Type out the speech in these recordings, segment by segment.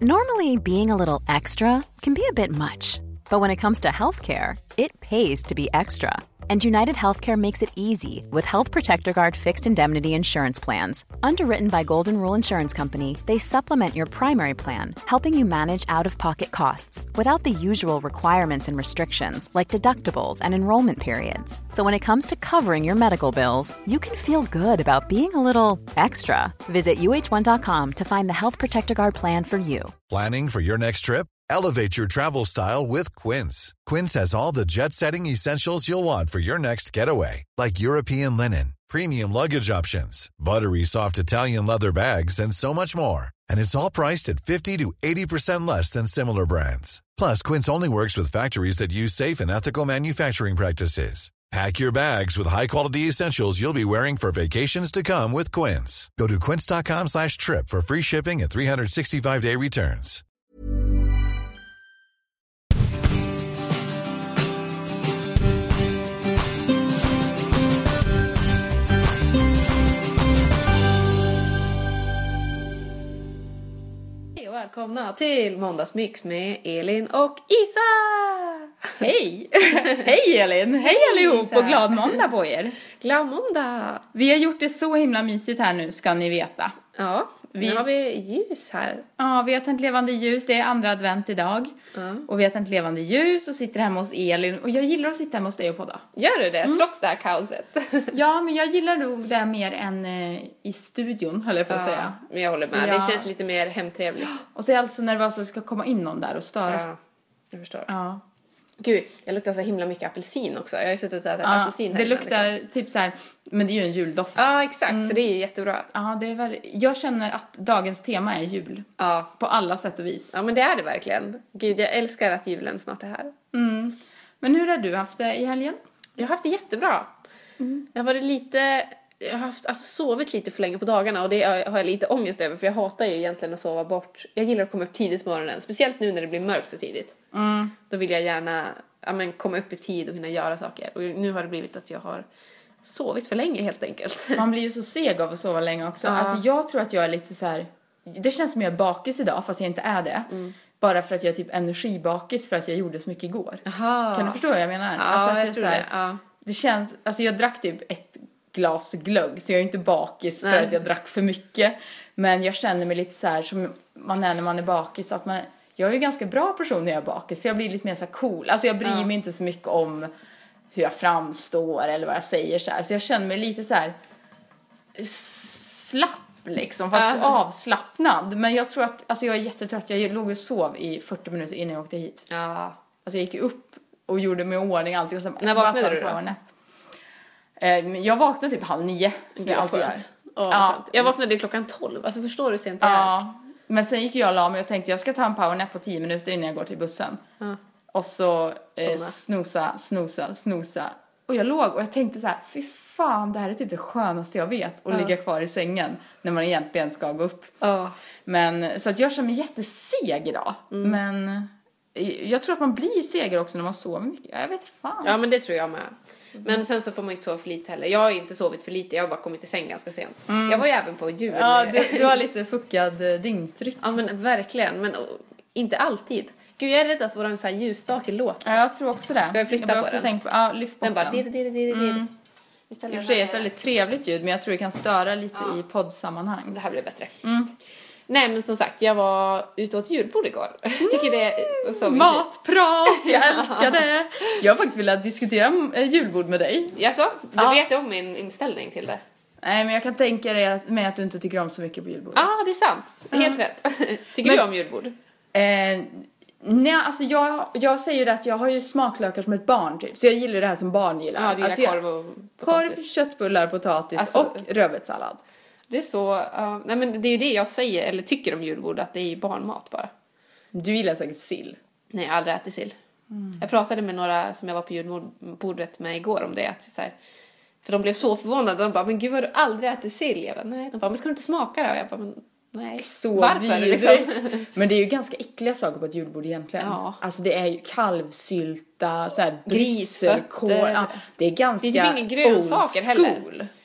Normally, being a little extra can be a bit much, but when it comes to healthcare, it pays to be extra. And United Healthcare makes it easy with Health Protector Guard fixed indemnity insurance plans. Underwritten by Golden Rule Insurance Company, they supplement your primary plan, helping you manage out-of-pocket costs without the usual requirements and restrictions like deductibles and enrollment periods. So when it comes to covering your medical bills, you can feel good about being a little extra. Visit uh1.com to find the Health Protector Guard plan for you. Planning for your next trip? Elevate your travel style with Quince. Quince has all the jet-setting essentials you'll want for your next getaway, like European linen, premium luggage options, buttery soft Italian leather bags, and so much more. And it's all priced at 50 to 80% less than similar brands. Plus, Quince only works with factories that use safe and ethical manufacturing practices. Pack your bags with high-quality essentials you'll be wearing for vacations to come with Quince. Go to quince.com/trip for free shipping and 365-day returns. Välkomna till Måndagsmix med Elin och Isa! Hej! Hej Elin! Hej allihop Isa. Och glad måndag på er! Glad måndag! Vi har gjort det så himla mysigt här nu, ska ni veta. Ja, nu har vi ljus här. Ja, vi har tänt levande ljus, det är andra advent idag. Och vi har tänt levande ljus och sitter hemma hos Elin. Och jag gillar att sitta hemma hos dig och podda. Gör du det, trots det här kaoset? Ja, men jag gillar nog det mer än i studion, höll jag på att säga. Men jag håller med, Ja. det känns lite mer hemtrevligt. Och så är jag alltså nervös att det ska komma in någon där och störa. Ja, jag förstår. Ja. Gud, jag luktar så himla mycket apelsin också. Jag har ju suttit och ätit apelsin här det innan, luktar liksom. typ så här, men det är ju en juldoft. Ja, exakt, så det är ju jättebra. Ja, det är väl. Jag känner att dagens tema är jul. Ja. På alla sätt och vis. Ja, men det är det verkligen. Gud, jag älskar att julen snart är här. Men hur har du haft det i helgen? Jag har haft det jättebra. Jag har varit lite... Jag har sovit lite för länge på dagarna och det har jag lite ångest över, för jag hatar ju egentligen att sova bort. Jag gillar att komma upp tidigt på morgonen, speciellt nu när det blir mörkt så tidigt. Då vill jag gärna komma upp i tid och hinna göra saker. Och nu har det blivit att jag har sovit för länge helt enkelt. Man blir ju så seg av att sova länge också. Ja. Alltså jag tror att jag är lite så här. Det känns som jag är bakis idag fast jag inte är det. Bara för att jag är typ energibakis för att jag gjorde så mycket igår. Aha. Kan du förstå vad jag menar? Ja, Alltså att jag tror så här, det. Ja. det känns, alltså jag drack typ ett glas glögg så jag är inte bakis för Nej. att jag drack för mycket. Men jag känner mig lite så här som man är när man är bakis, att jag är ju ganska bra person när jag är bakis, för jag blir lite mer så här cool. Alltså jag bryr mig inte så mycket om hur jag framstår eller vad jag säger så här. Så jag känner mig lite så här slapp liksom, fast avslappnad. Men jag tror att, alltså jag är jättetrött. Jag låg och sov i 40 minuter innan jag åkte hit. Ja. Alltså jag gick ju upp och gjorde mig i ordning alltid. Och sen, När vaknade du då? Jag vaknade typ 8:30, som jag alltid gör. Ja. Jag vaknade klockan 12. Alltså förstår du sent det är? Ja, men sen gick jag och la mig och tänkte jag ska ta en powernap på 10 minuter innan jag går till bussen. Och så snosa. Och jag låg och jag tänkte så här, fy fan, det här är typ det skönaste jag vet. Att ligga kvar i sängen när man egentligen ska gå upp. Men så att jag känner mig jätteseg idag. Men jag tror att man blir seger också när man sover mycket. Jag vet fan. Ja, men det tror jag med. Men sen så får man inte sova för lite heller. Jag har inte sovit för lite, jag har bara kommit till säng ganska sent. Jag var ju även på jul. Ja, du har lite fuckad dygnsrytm. Ja, men verkligen. Men inte alltid. Gud, jag är rädd att våran så här ljusstake låter. Ja, jag tror också det. Ska jag flytta på den? Ja, lyft bort Den bara den. dirr. I och för sig är ett väldigt trevligt ljud, men jag tror det kan störa lite i poddsammanhang. Det här blir bättre. Nej, men som sagt, jag var ute åt julbord igår. Jag tycker det är så mysigt. Matprat, jag älskar det. Jag har faktiskt velat diskutera julbord med dig. Jaså? Du vet ju om min inställning till det. Nej, men jag kan tänka dig med att du inte tycker om så mycket på julbord. Ja, det är sant. Helt rätt. Tycker du om julbord? Nej, alltså jag säger ju det att jag har ju smaklökar som ett barn typ. Så jag gillar det här som barn gillar. Ja, du gillar alltså, korv och potatis. Korv, köttbullar, potatis Alltså, och rödbetssallad. Det är så, nej men det är ju det jag säger, eller tycker om julbord, att det är ju barnmat bara. Du gillar säkert sill. Nej, jag har aldrig ätit sill. Jag pratade med några som jag var på julbordet med igår om det, att så här, för de blev så förvånade, de bara, men gud, har du aldrig ätit sill? Jag bara, nej. De bara, men ska du inte smaka det? Och jag bara, men nej. Så varför vidrigt. liksom? Men det är ju ganska äckliga saker på ett julbord egentligen. Ja. Alltså det är ju kalvsylta, så här Grisfötter. brysselkål. Ja, det är ganska Det är ju inga grönsaker old heller. school.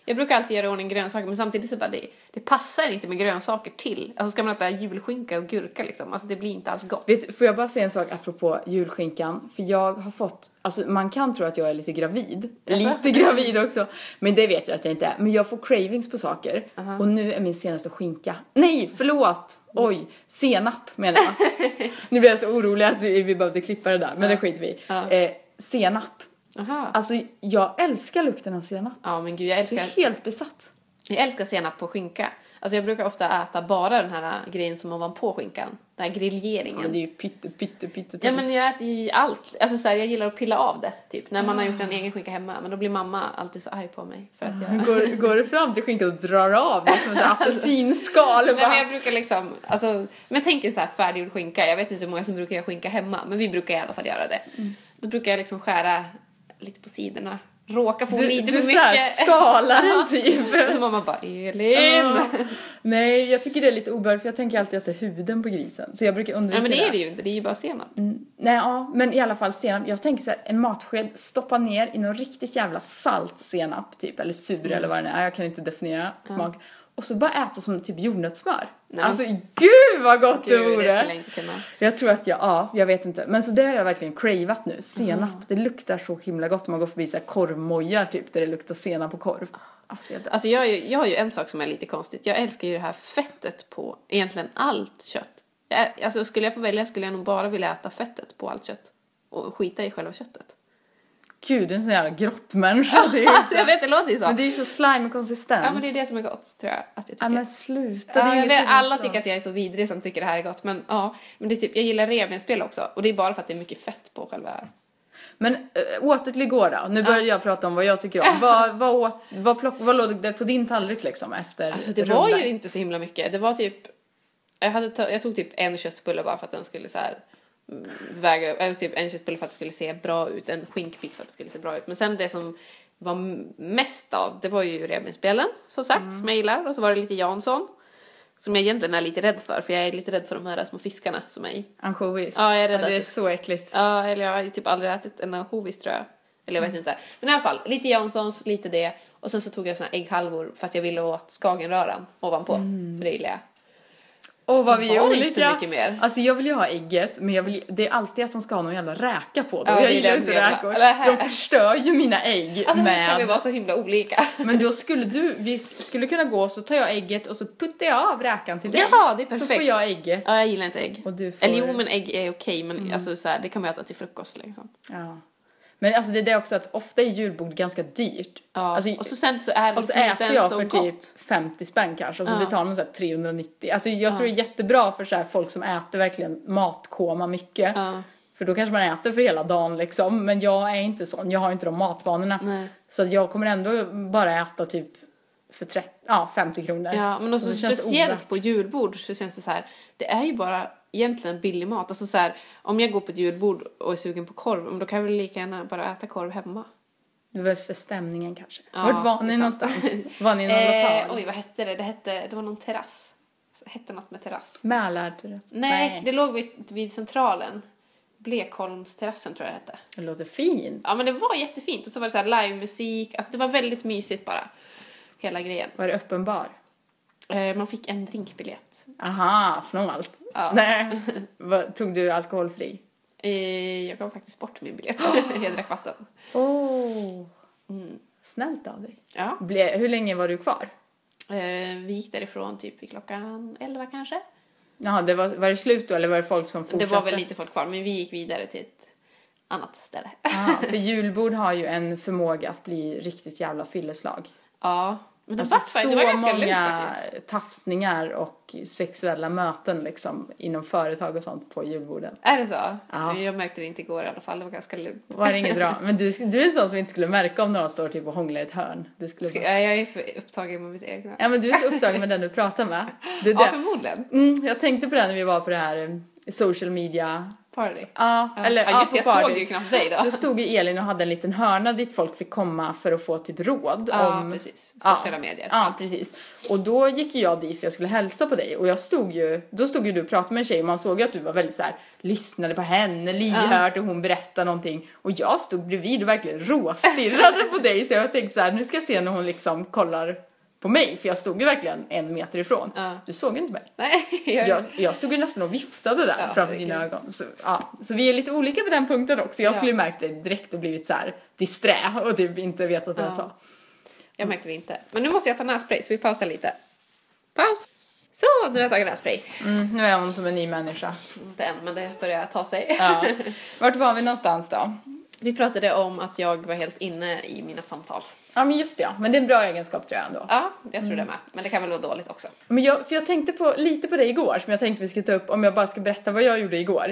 Jag brukar alltid göra i ordning grönsaker, men samtidigt så bara det passar inte med grönsaker till. Alltså ska man äta julskinka och gurka liksom, alltså det blir inte alls gott. Får jag bara säga en sak apropå julskinkan? För jag har fått, alltså man kan tro att jag är lite gravid. Lite gravid också. Men det vet jag att jag inte är. Men jag får cravings på saker. Och nu är min senaste skinka. Nej, förlåt! Oj, senap menar jag. Nu blir jag så orolig att vi behövde klippa det där. Men det skiter vi. Senap. Aha. Alltså jag älskar lukten av senap. Ja men gud, jag älskar... Jag är helt besatt. Jag älskar senap på skinka. Alltså jag brukar ofta äta bara den här grejen som man var på skinkan. Den här grilleringen. Ja, men det är ju pytte. Ja men jag äter ju allt. Alltså så här, jag gillar att pilla av det typ. När man har gjort en egen skinka hemma. Men då blir mamma alltid så arg på mig. För att jag... Går du fram till skinkan och drar av det som en apelsinskal? Nej men jag brukar liksom, alltså, men tänk en så här färdiggjord skinka. Jag vet inte hur många som brukar göra skinka hemma. Men vi brukar i alla fall göra det. Då brukar jag liksom skära lite på sidorna. Råka få lite för mycket. Du skalar den typ. Och så mamma bara, Elin. Nej, jag tycker det är lite obehagligt. För jag tänker alltid att det är huden på grisen. Så jag brukar undvika det. Ja men det är det ju inte, det är ju bara senap. Nej, ja, men i alla fall senap. Jag tänker så här, en matsked stoppa ner i någon riktigt jävla salt senap typ. Eller sur eller vad det är. Jag kan inte definiera smak. Och så bara äta som typ jordnötssmör. Nej. Alltså gud vad gott det vore. Det skulle jag inte kunna. Jag tror att jag vet inte. Men så det har jag verkligen cravat nu. Senap, det luktar så himla gott. Man går förbi så här korvmojar typ där det luktar senap på korv. Alltså jag har ju en sak som är lite konstigt. Jag älskar ju det här fettet på egentligen allt kött. Alltså skulle jag få välja skulle jag nog bara vilja äta fettet på allt kött. Och skita i själva köttet. Gud, du är en sån jävla grottmänniska. Alltså, jag vet, det låter ju så. Men det är ju så slime konsistens. Ja, men det är det som är gott, tror jag. Att jag tycker. Ja, men sluta. Ja, jag vet, alla tycker att jag är så vidrig som tycker det här är gott. Men ja, men det är typ, jag gillar revbensspjäll också. Och det är bara för att det är mycket fett på själva. Men åter till igår då. Nu börjar jag prata om vad jag tycker om. Vad låg det på din tallrik liksom efter? Alltså det var ju inte så himla mycket. Det var typ, jag tog typ en köttbulle bara för att den skulle så här väga, eller typ en köttbulle för att det skulle se bra ut, en skinkbit för att det skulle se bra ut. Men sen det som var mest av, det var ju revbensspjällen som sagt, som jag gillar. Och så var det lite Jansson, som jag egentligen är lite rädd för jag är lite rädd för de här små fiskarna som är i. Ansjovis. Ja, jag är rädd. Det är så äckligt. Ja, eller jag har typ aldrig ätit en ansjovis tror jag. Eller jag vet inte. Men i alla fall, lite Janssons, lite det. Och sen så tog jag såna ägghalvor för att jag ville åt skagenröran ovanpå. För det gillar jag. Och vad vi är olika. Inte så mycket mer. Alltså jag vill ju ha ägget, men det är alltid att de ska ha någon jävla räka på det. Ja, jag gillar inte räkor. För de förstör ju mina ägg alltså, med... kan vi vara så himla olika. Men då vi skulle kunna gå, så tar jag ägget och så puttar jag av räkan till dig. Ja, det är perfekt. Så får jag ägget. Ja, jag gillar inte ägg. Och du får... Eller jo, men ägg är okej, men alltså så här, det kan man äta till frukost liksom. Ja. Men alltså det är också att ofta är julbord ganska dyrt. Ja, alltså, och så sen så är det och så liksom äter jag så för gott. typ 50 spänn kanske. Och så betalar man så här 390. Alltså jag tror det är jättebra för så här folk som äter verkligen matkoma mycket. För då kanske man äter för hela dagen liksom. Men jag är inte sån. Jag har inte de matvanorna. Nej. Så jag kommer ändå bara äta typ för 50 kronor. Ja, men också speciellt på julbord så känns det så här. Det är ju bara egentligen billig mat. Alltså så här, om jag går på ett julbord och är sugen på korv, då kan jag väl lika gärna bara äta korv hemma. Det var för stämningen kanske. Ja, vart var ni någonstans? Var ni i någon lokal? Oj, vad hette det? Det var någon terrass. Det hette något med terrass. Mälarterrass? Nej, det låg vid centralen. Blekholmsterrassen tror jag det hette. Det låter fint. Ja, men det var jättefint. Och så var det så här livemusik. Alltså det var väldigt mysigt bara. Hela grejen. Var det öppen bar? Man fick en drinkbiljett. Aha, snålt. Ja. Nej. Tog du alkoholfri? Jag gav faktiskt bort min biljett. Jag drack vatten. Snällt av dig. Ja. Hur länge var du kvar? Vi gick därifrån typ vid klockan 11 kanske. Jaha, var det slut då eller var det folk som fortsatte? Det var väl lite folk kvar, men vi gick vidare till ett annat ställe. För julbord har ju en förmåga att bli riktigt jävla fylleslag. Ja, men det, alltså, det var ganska lugnt faktiskt. Så många tafsningar och sexuella möten liksom inom företag och sånt på julborden. Är det så? Ja. Jag märkte det inte igår i alla fall, det var ganska lugnt. Var det inget bra? Men du är sån som inte skulle märka om någon står typ och hånglar i ett hörn. Jag är för upptagen med mitt egna. Ja, men du är så upptagen med den du pratar med. Ja, förmodligen. Jag tänkte på det när vi var på det här social media Party. Ja, eller ja, just det, på jag party. såg ju knappt dig då. Då stod ju Elin och hade en liten hörna dit folk fick komma för att få typ råd om precis. Sociala medier. Ja, precis. Och då gick ju jag dit för jag skulle hälsa på dig och då stod ju du och pratade med en tjej och man såg ju att du var väldigt så här, lyssnade på henne, lyhört och hon berättade någonting och jag stod bredvid och verkligen råstirrade på dig så jag tänkte så här, nu ska jag se när hon liksom kollar på mig, för jag stod ju verkligen 1 meter ifrån. Du såg inte mig. Nej, jag stod ju nästan och viftade där framför dina ögon. Så vi är lite olika på den punkten också. Jag skulle ju märkt det direkt och blivit så här disträ och typ inte vetat vad jag sa. Jag märkte det inte. Men nu måste jag ta nässpray så vi pausar lite. Paus. Så, nu har jag tagit nässpray. Nu är hon som en ny människa. Inte än, men det börjar ta sig. Ja. Vart var vi någonstans då? Vi pratade om att jag var helt inne i mina samtal. Ja, men just det, ja. Men det är en bra egenskap tror jag ändå. Ja, jag tror det med. Men det kan väl vara dåligt också. Men jag tänkte lite på det igår som jag tänkte vi skulle ta upp om jag bara ska berätta vad jag gjorde igår.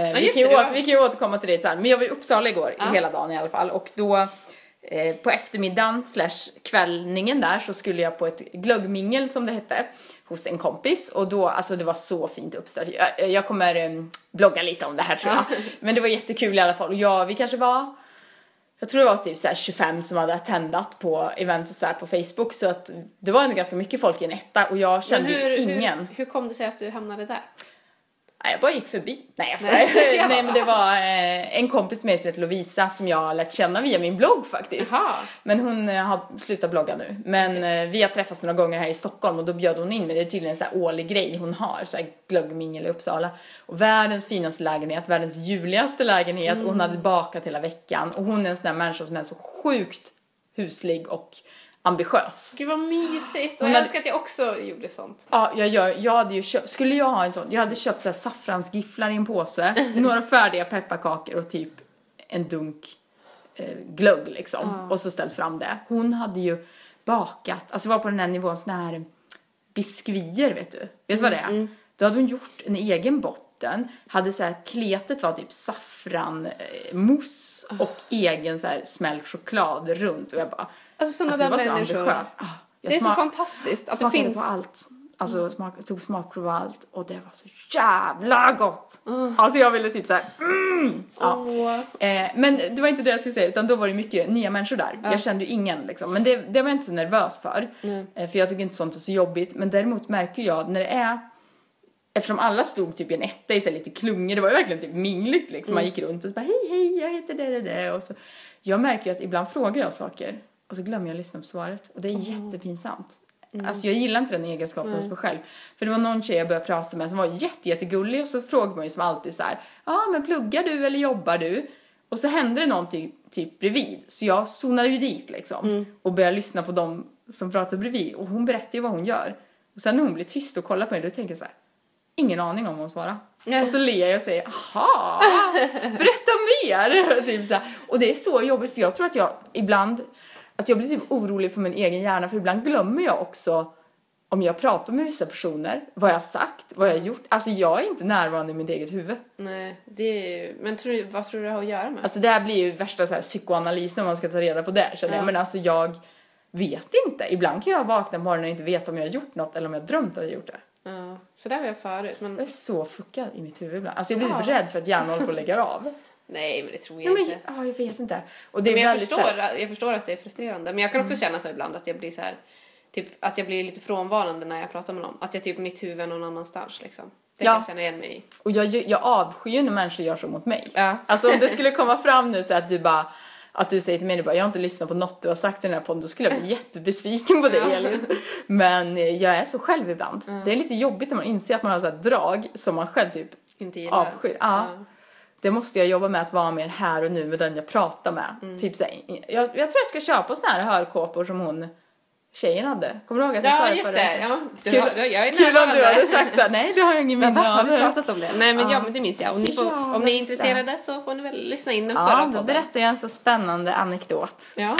Vi kan ju återkomma till det sen. Men jag var i Uppsala igår hela dagen i alla fall. Och då på eftermiddagen / kvällningen där så skulle jag på ett glöggmingel som det hette hos en kompis. Och då, alltså det var så fint uppstart. Jag kommer blogga lite om det här tror jag. Men det var jättekul i alla fall. Och vi kanske var... Jag tror det var typ så här 25 som hade attendat på event så här på Facebook. Så att det var ändå ganska mycket folk i en etta. Och jag kände ingen. Hur kom det sig att du hamnade där? Nej, jag bara gick förbi. Nej, jag skojar. Nej, men det var en kompis med mig som heter Lovisa som jag har lärt känna via min blogg faktiskt. Aha. Men hon har slutat blogga nu. Men vi har träffats några gånger här i Stockholm och då bjöd hon in mig. Det är tydligen en så här årlig grej hon har. Så här glöggmingel i Uppsala. Och världens finaste lägenhet, världens juligaste lägenhet. Och hon hade bakat hela veckan. Och hon är en sån där människa som är så sjukt huslig och ambitiös. Gud vad mysigt. Och jag älskar att jag också gjorde sånt. Ja, jag hade ju köpt, skulle jag ha en sån, jag hade köpt så här saffransgifflar i en påse, några färdiga pepparkakor och typ en dunk glögg liksom. Och så ställt fram det. Hon hade ju bakat, alltså var på den här nivån såna här biskvier, vet du. Vet du vad det är? Då hade hon gjort en egen botten, hade så här, kletet var typ saffran, mousse och egen så här smält choklad runt och jag bara Alltså sådana där människor. Det är så fantastiskt att det finns. På allt. Alltså tog smakprov på allt. Och det var så jävla gott. Alltså jag ville typ såhär. Men det var inte det jag skulle säga. Utan då var det mycket nya människor där. Jag kände ju ingen liksom. Men det var jag inte så nervös för. För jag tycker inte sånt är så jobbigt. Men däremot märker jag när det är. Eftersom alla stod typ i en etta i sig lite klungor. Det var ju verkligen typ mingligt liksom. Man gick runt och så bara hej jag heter det. Och så. Jag märker ju att ibland frågar jag saker. Och så glömmer jag att lyssna på svaret. Och det är jättepinsamt. Alltså jag gillar inte den egenskapen hos mig själv. För det var någon tjej jag började prata med som var jättegullig. Och så frågade man ju som alltid så här. Men pluggar du eller jobbar du? Och så hände det någonting typ bredvid. Så jag zonade ju dit liksom. Och började lyssna på dem som pratade bredvid. Och hon berättade ju vad hon gör. Och sen när hon blir tyst och kollar på mig. Då tänker jag så här. Ingen aning om hon svarar. Och så ler jag och säger, aha, berätta mer. Typ så här. Och det är så jobbigt för jag tror att jag ibland... Alltså jag blir typ orolig för min egen hjärna. För ibland glömmer jag också. Om jag pratar med vissa personer. Vad jag har sagt. Vad jag har gjort. Alltså jag är inte närvarande i mitt eget huvud. Nej. Men vad tror du det har att göra med? Alltså det här blir ju värsta så här psykoanalys. När man ska ta reda på det. Men alltså jag vet inte. Ibland kan jag vakna på morgonen och inte veta om jag har gjort något. Eller om jag har drömt att jag har gjort det. Ja. Så där var jag förut. Men... Jag är så fuckad i mitt huvud ibland. Alltså jag blir rädd för att hjärnan håller på att lägga av. Nej, men det tror jag inte. Jag vet inte. Och det är jag förstår att det är frustrerande. Men jag kan också känna så ibland att jag blir så här, typ att jag blir lite frånvarande när jag pratar med någon. Att jag typ mitt huvud är någon annanstans liksom. Det kan jag känna igen mig i. Och jag avskyr när människor gör så mot mig. Ja. Alltså om det skulle komma fram nu så att du säger till mig, jag har inte lyssnat på något du har sagt i den här podden, då skulle jag bli jättebesviken på dig, Elin. Men jag är så själv ibland. Det är lite jobbigt när man inser att man har så här drag som man själv typ inte gillar. Avskyr. Ja. Det måste jag jobba med att vara mer här och nu med den jag pratar med. Typ så här, jag tror jag ska köpa såna här hörkåpor som hon tjejen hade. Kommer du ihåg att jag sa det för det? Ja, jag är kul om du hade sagt så. Nej, det har jag ingen minne av. Har vi pratat om det? Nej, men det minns jag. Om ni är intresserade så får ni väl lyssna in den förra podden. Ja, då berättar jag en så spännande anekdot. Ja.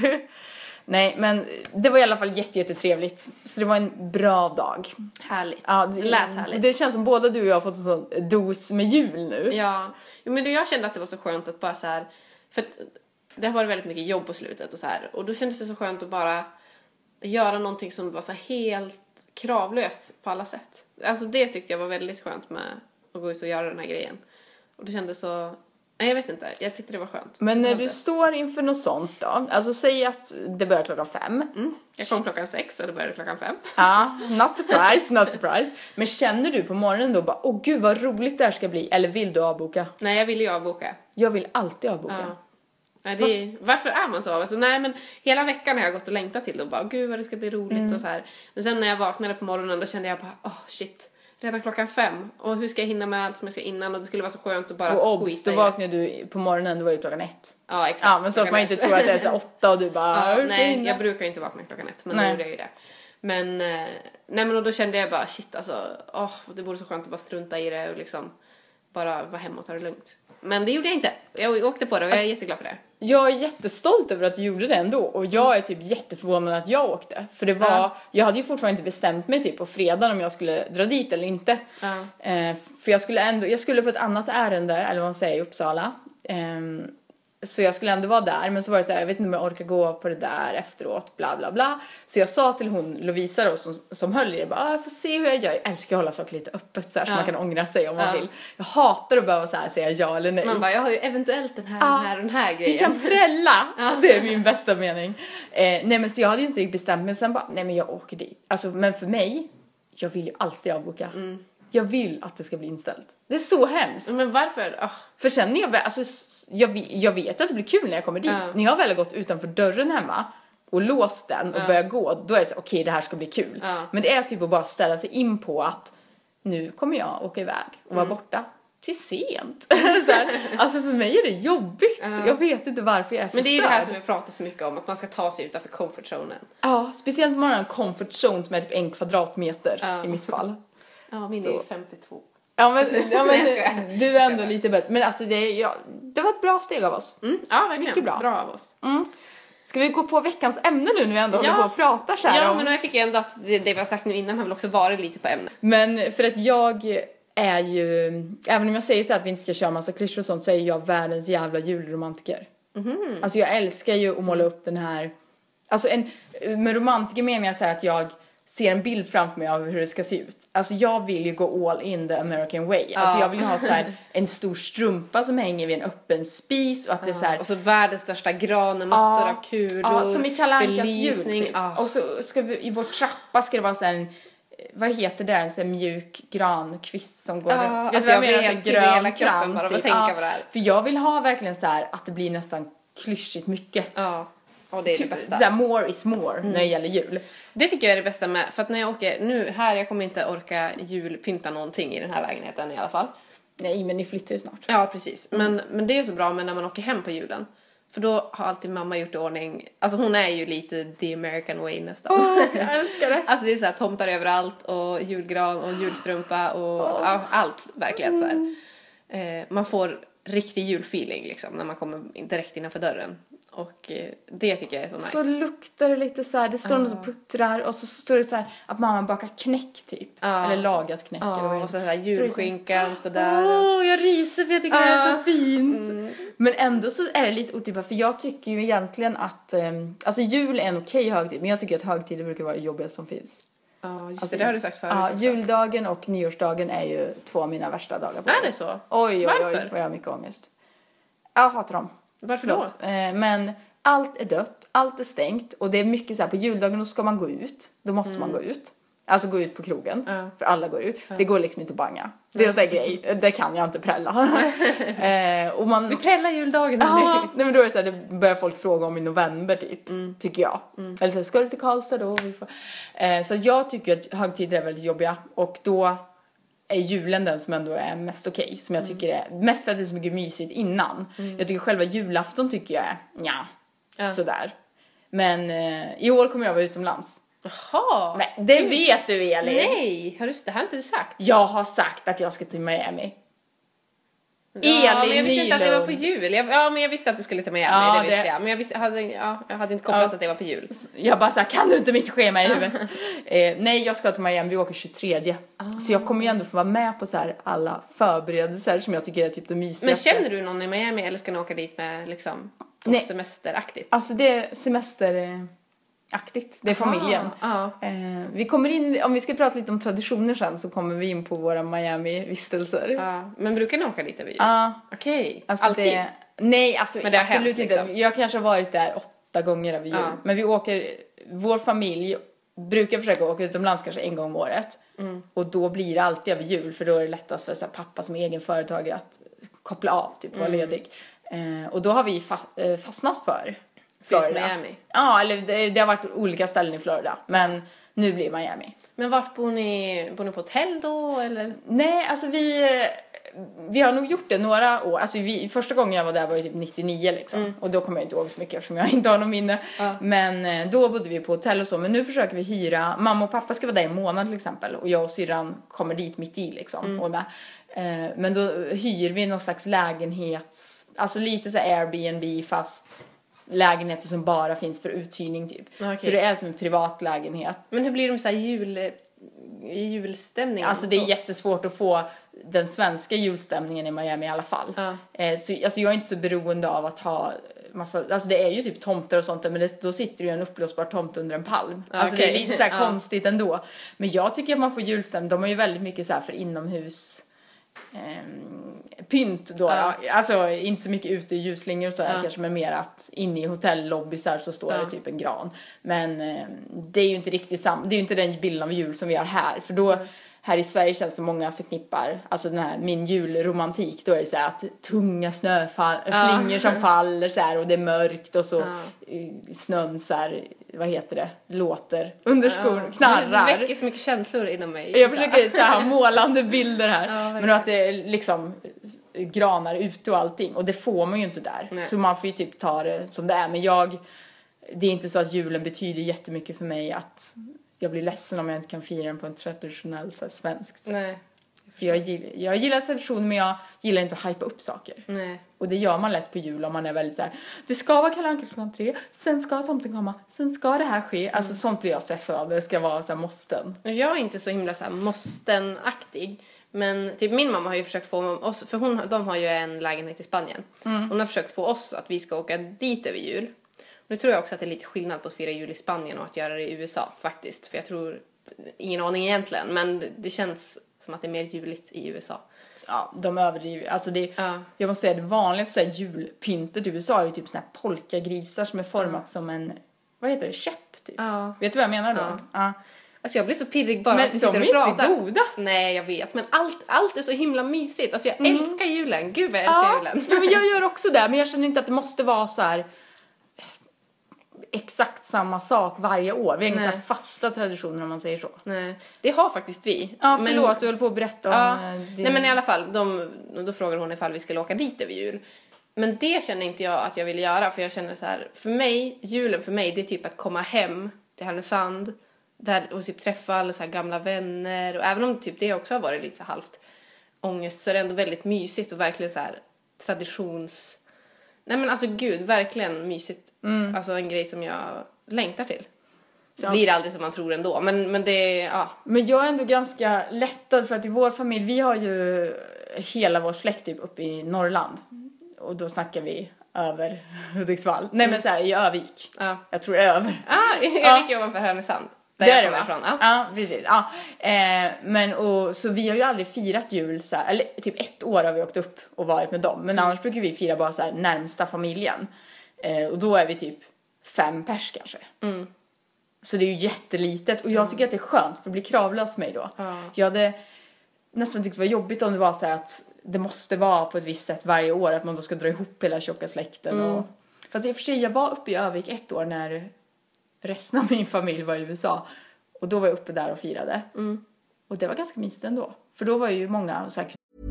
Nej, men det var i alla fall jättetrevligt. Så det var en bra dag. Härligt. Ja, det lät härligt. Det känns som båda du och jag har fått en sån dos med jul nu. Ja, men jag kände att det var så skönt att bara så här, för att det har varit väldigt mycket jobb på slutet och så här. Och då kändes det så skönt att bara göra någonting som var så helt kravlöst på alla sätt. Alltså det tyckte jag var väldigt skönt med och gå ut och göra den här grejen. Och det kändes så... Nej, jag vet inte. Jag tyckte det var skönt. Men när du står inför något sånt då, alltså säg att det börjar 5:00. Jag kom 6:00 och det började 5:00. Ja, not surprise. Men känner du på morgonen då bara, åh gud vad roligt det här ska bli, eller vill du avboka? Nej, jag ville ju avboka. Jag vill alltid avboka. Ja. Nej, varför är man så? Alltså, nej, men hela veckan har jag gått och längtat till det och bara, gud vad det ska bli roligt och så här. Men sen när jag vaknade på morgonen då kände jag bara, shit. Redan 5:00. Och hur ska jag hinna med allt som jag ska innan? Och det skulle vara så skönt att bara och obs, då vaknade du på morgonen, det var ju 1:00. Ja, exakt. Ja, men så att man inte tror att det är så 8 och du bara... nej, jag brukar inte vakna 1:00. Men nu gjorde jag ju det. Men, men och då kände jag bara, shit alltså. Det vore så skönt att bara strunta i det och liksom bara vara hemma och ta det lugnt. Men det gjorde jag inte. Jag åkte på det och jag är jätteglad för det. Jag är jättestolt över att du gjorde det ändå. Och jag är typ jätteförvånad att jag åkte. För det var, jag hade ju fortfarande inte bestämt mig typ på fredag om jag skulle dra dit eller inte. För jag skulle på ett annat ärende, eller vad man säger, i Uppsala. Så jag skulle ändå vara där, men så var det så här, jag vet inte om jag orkar gå på det där efteråt, bla bla bla. Så jag sa till hon, Lovisa då, som höll i det, bara, jag får se hur jag gör. Jag älskar att hålla saker lite öppet så här, så man kan ångra sig om man vill. Jag hatar att behöva så här säga ja eller nej. Man bara, jag har ju eventuellt den här grejen. Vi kan prälla, det är min bästa mening. Nej men så jag hade ju inte riktigt bestämt mig, sen bara, nej men jag åker dit. Alltså, men för mig, jag vill ju alltid avboka. Jag vill att det ska bli inställt. Det är så hemskt. Men varför? För sen när jag vet att det blir kul när jag kommer dit. När jag väl har gått utanför dörren hemma och låst den och börjar gå, då är det så okej, det här ska bli kul. Men det är typ att bara ställa sig in på att nu kommer jag åka iväg och vara borta till sent. Så här, alltså för mig är det jobbigt. Jag vet inte varför jag är så Men det är ju det störd. här som vi pratar så mycket om, att man ska ta sig utanför comfort-zonen. Ja, speciellt om man har en comfort zone som är typ 1 kvadratmeter i mitt fall. Ja, min är ju 52. Ja men du är ändå lite bättre. Men alltså det var ett bra steg av oss. Ja, verkligen. Mycket bra av oss. Ska vi gå på veckans ämne nu när vi ändå håller på och pratar så här? Ja, men jag tycker ändå att det vi har sagt nu innan har väl också varit lite på ämne. Men för att jag är ju, även om jag säger så att vi inte ska köra massa klyschor och sånt, så är jag världens jävla julromantiker. Alltså jag älskar ju att måla upp den här, alltså med romantiker menar jag så här att jag ser en bild framför mig av hur det ska se ut. Alltså jag vill ju gå all in the American way. Alltså jag vill ju ha så här en stor strumpa som hänger vid en öppen spis och att det är så här, och så världens största gran med massor av kulor, som i Kalle Ankas belysning. Jul. Och så ska vi, i vår trappa ska det vara så här en, vad heter det, en så här mjuk grankvist som går alltså jag blir helt grön kroppen bara av att tänka på det här. För jag vill ha verkligen så här att det blir nästan klyschigt mycket. Ja. Och det är typ, det bästa. Så här, more is more när det gäller jul. Det tycker jag är det bästa med. För att när jag åker nu här, jag kommer inte orka julpynta någonting i den här lägenheten i alla fall. Nej, men ni flyttar ju snart. Ja, precis. Men det är så bra med när man åker hem på julen. För då har alltid mamma gjort i ordning. Alltså hon är ju lite the American way nästan. Jag älskar det. Alltså det är så här tomtar överallt och julgran och julstrumpa och allt verkligen så här. Man får riktig julfeeling liksom när man kommer direkt innanför dörren. Och det tycker jag är så nice. Så luktar det lite så här, det står något och puttrar och så står det så här att mamma bakar knäck typ. Eller lagat knäck. Och så här julskinkan står där. Jag ryser för jag tycker det är så fint. Men ändå så är det lite otippat, för jag tycker ju egentligen att alltså jul är en okej högtid, men jag tycker att högtider brukar vara det jobbigaste som finns. Ja, just alltså, det har du sagt förut. Ja, juldagen och nyårsdagen är ju 2 av mina värsta dagar på. Är det så? Oj, och jag har mycket ångest. Jag hatar dem. Varför då? Men allt är dött, allt är stängt och det är mycket så här på juldagen då ska man gå ut. Då måste man gå ut. Alltså gå ut på krogen. För alla går ut. Det går liksom inte att banga. Det är en sån där grej. Det kan jag inte prälla. Och vi prällar juldagen. Nej men då är det så här, det börjar folk fråga om i november typ. Tycker jag. Eller så här, ska du till Karlstad då? Så jag tycker att högtider är väldigt jobbiga. Och då är julen den som ändå är mest okej. Som jag tycker är mest för att det är så mycket mysigt innan. Jag tycker själva julafton tycker jag är sådär. Men i år kommer jag vara utomlands. Jaha. Nej, det vet du Elin. Nej, det har inte du sagt. Jag har sagt att jag ska till Miami. Ja, men jag visste inte att det var på jul. Men jag visste att du skulle till Miami, det visste jag. Men jag hade inte kopplat att det var på jul. Jag bara såhär, kan du inte mitt schema i huvudet? Nej, jag ska till Miami, vi åker 23. Så jag kommer ju ändå få vara med på så här alla förberedelser som jag tycker är typ det mysigaste. Men känner du någon i Miami eller ska ni åka dit med liksom semesteraktigt? Alltså det är semester... aktigt. Det är familjen. Vi kommer in, om vi ska prata lite om traditioner sen, så kommer vi in på våra Miami-vistelser. Men brukar ni åka dit över jul? Okej. Alltså alltid? Nej, alltså men det har absolut hänt, inte. liksom. Jag kanske har varit där 8 gånger över jul. Men vi åker, vår familj brukar försöka åka utomlands kanske 1 gång om året. Och då blir det alltid över jul, för då är det lättast för så här, pappa som är egen företagare att koppla av, typ vara ledig. Och då har vi fastnat för Florida. Miami? Ja, eller det har varit olika ställen i Florida. Men nu blir Miami. Men vart bor ni? Bor ni på hotell då, eller? Nej, alltså vi har nog gjort det några år. Alltså första gången jag var där var ju typ 99 liksom. Och då kommer jag inte ihåg så mycket eftersom jag inte har någon minne. Men då bodde vi på hotell och så. Men nu försöker vi hyra. Mamma och pappa ska vara där i en månad till exempel. Och jag och syrran kommer dit mitt i liksom. Och med. Men då hyr vi någon slags lägenhets... Alltså lite så här Airbnb fast... lägenheter som bara finns för uthyrning typ. Okay. Så det är som en privat lägenhet. Men hur blir de så här julstämningen? Alltså det är jättesvårt att få den svenska julstämningen i Miami i alla fall. Så alltså jag är inte så beroende av att ha massa, alltså det är ju typ tomter och sånt, men då sitter ju en uppblåsbar tomt under en palm. Alltså det är lite så här konstigt ändå. Men jag tycker att man får julstämning. De har ju väldigt mycket så här för inomhus pynt då. Alltså inte så mycket ute i ljusslingor och så här kanske, men mer att inne i hotellobbysar så står det typ en gran. Men det är ju inte riktigt samma. Det är ju inte den bilden av jul som vi har här. För då här i Sverige känns det som många förknippar, alltså den här min julromantik, då är det så här att tunga flingor som faller så här, och det är mörkt och så snön så här, vad heter det, låter under skor, knarrar. Det väcker så mycket känslor inom mig. Jag försöker så här målande bilder här, men att det är liksom granar ute och allting, och det får man ju inte där. Nej. Så man får ju typ ta det som det är, men det är inte så att julen betyder jättemycket för mig, att jag blir ledsen om jag inte kan fira den på en traditionell så här, svensk sätt. Nej. För jag gillar tradition, men jag gillar inte att hypa upp saker. Nej. Och det gör man lätt på jul om man är väldigt så här: det ska vara Kalle Anka klockan 3, sen ska tomten komma, sen ska det här ske. Alltså sånt blir jag stressad av, det ska vara så här måsten. Jag är inte så himla så här måsten-aktig. Men typ min mamma har ju försökt få oss, för de har ju en lägenhet i Spanien. Hon har försökt få oss att vi ska åka dit över jul. Nu tror jag också att det är lite skillnad på att fira jul i Spanien och att göra det i USA faktiskt. För jag tror, ingen aning egentligen, men det känns som att det är mer juligt i USA. Ja, de överdriver. Alltså jag måste säga, det vanligaste så här julpyntet i USA är ju typ såna här polkagrisar som är format som en, vad heter det, käpp typ. Vet du vad jag menar då? Alltså jag blir så pirrig bara att vi sitter och pratar. Men de är inte goda. Nej, jag vet. Men allt är så himla mysigt. Alltså jag älskar julen. Gud vad jag älskar julen. Ja, men jag gör också det. Men jag känner inte att det måste vara så här exakt samma sak varje år. Vi har inga så här fasta traditioner, om man säger så. Nej, det har faktiskt vi. Ja, förlåt, du höll på att berätta om din... Nej, men i alla fall, då frågar hon ifall vi skulle åka dit över jul. Men det känner inte jag att jag vill göra. För jag känner så här, julen för mig, det är typ att komma hem till Härnösand. Där, och typ träffa alla så här gamla vänner. Och även om typ det också har varit lite så halvt ångest, så är det ändå väldigt mysigt och verkligen så här traditions... Nej men alltså gud, verkligen mysigt. Alltså en grej som jag längtar till. Så blir det aldrig som man tror ändå. Men det, ja. Men jag är ändå ganska lättad, för att i vår familj, vi har ju hela vår släkt typ uppe i Norrland. Och då snackar vi över Hudiksvall. Nej men så här, i Övik. Jag tror det är över. Övik är ovanför Härnösand. Där är det ifrån. Ja, precis. Ja. Men så vi har ju aldrig firat jul så här, eller typ 1 år har vi åkt upp och varit med dem. Men annars brukar vi fira bara så här närmsta familjen. Och då är vi typ 5 pers kanske. Så det är ju jättelitet. Och jag tycker att det är skönt, för det blir kravlöst mig då. Jag hade nästan tyckt det var jobbigt om det var så här att det måste vara på ett visst sätt varje år. Att man då ska dra ihop hela tjocka släkten. Fast i och för sig, jag var uppe i Övik 1 år när resten av min familj var i USA. Och då var jag uppe där och firade. Och det var ganska mysigt ändå. För då var ju många så här...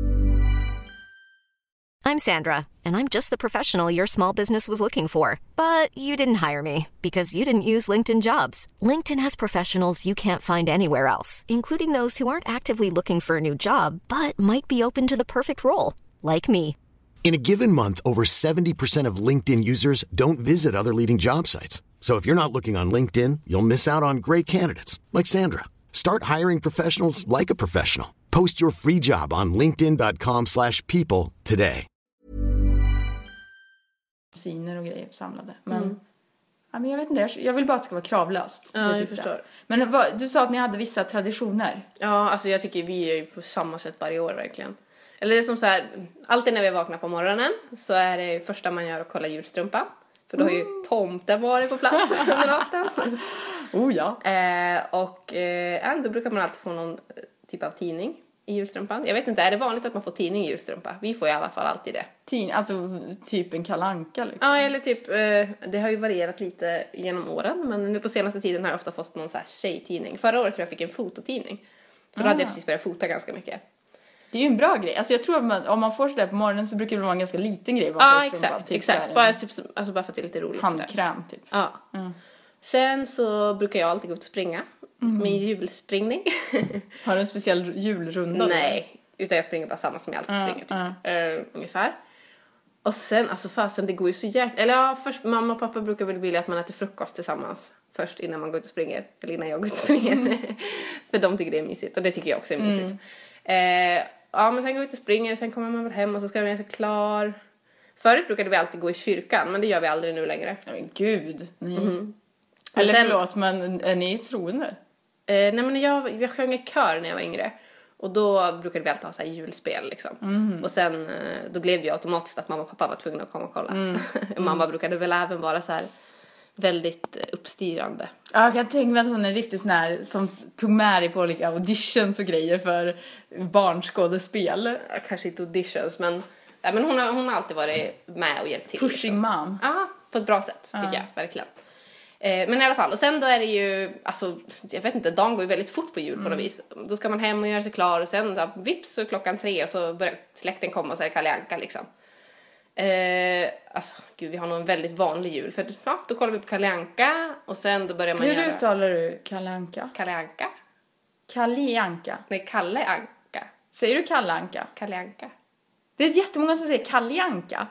I'm Sandra, and I'm just the professional your small business was looking for. But you didn't hire me because you didn't use LinkedIn Jobs. LinkedIn has professionals you can't find anywhere else, including those who aren't actively looking for a new job, but might be open to the perfect role, like me. In a given month, over 70% of LinkedIn users don't visit other leading job sites. So if you're not looking on LinkedIn, you'll miss out on great candidates like Sandra. Start hiring professionals like a professional. Post your free job on linkedin.com/people today. Siner och grejer samlade. Men Ja, men jag vet inte, jag vill bara att det ska vara kravlöst. Ja, jag förstår. Men du sa att ni hade vissa traditioner. Ja, alltså jag tycker vi är ju på samma sätt varje år verkligen. Eller det är som så här, alltid när vi vaknar på morgonen så är det första man gör att kolla julstrumpan. För då har ju tomten varit på plats under natten. Oh ja. Då brukar man alltid få någon typ av tidning i julstrumpan. Jag vet inte, är det vanligt att man får tidning i julstrumpa? Vi får i alla fall alltid det. Alltså typ en Kalle Anka liksom. Ja, eller typ, det har ju varierat lite genom åren. Men nu på senaste tiden har jag ofta fått någon så här tjejtidning. Förra året tror jag fick en fototidning. För då hade jag precis börjat fota ganska mycket. Det är ju en bra grej. Alltså jag tror att om man får sådär på morgonen så brukar det vara en ganska liten grej. Ja, exakt. Typ exakt. Bara, typ, alltså bara för att det är lite roligt. Handkräm typ. Ja. Sen så brukar jag alltid gå ut och springa. Min julspringning. Har du en speciell julrunda? Nej, utan jag springer bara samma som jag alltid springer typ. Ungefär. Och sen, alltså fasen, det går ju så jäkla... Eller ja, först, mamma och pappa brukar väl vilja att man äter frukost tillsammans. Först innan man går ut och springer. Eller innan jag går ut och springer. För de tycker det är mysigt. Och det tycker jag också är mysigt. Ja, men sen går vi ut och springer. Sen kommer man väl hem och så ska man göra sig klar. Förut brukade vi alltid gå i kyrkan. Men det gör vi aldrig nu längre. Men gud, nej. Eller sen, förlåt, men är ni troende? Nej, men jag sjöng i kör när jag var yngre. Och då brukade vi alltid ha så här julspel liksom. Och sen, då blev det ju automatiskt att mamma och pappa var tvungna att komma och kolla. Mamma brukade väl även vara så här väldigt uppstyrande. Ja, jag kan tänka mig att hon är riktigt sån här som tog med dig på olika auditions och grejer för barnskådespel. Ja, kanske inte auditions, men hon har alltid varit med och hjälpt till. Pushing liksom. mom. Ja, på ett bra sätt tycker jag, verkligen. Men i alla fall, och sen då är det ju, alltså, jag vet inte, dagen går ju väldigt fort på jul på något vis. Då ska man hem och göra sig klar och sen då, vips så 3:00 och så börjar släkten komma och så är det Kalle Anka liksom. Alltså, gud, vi har nog en väldigt vanlig jul. För då kollar vi på Kalle Anka och sen då börjar man Hur uttalar du Kalle Anka? Kalle Anka. Kalle Anka? Nej, Kalle Anka. Säger du Kalle Anka? Kalle Anka. Det är jättemånga som säger Kalle Anka.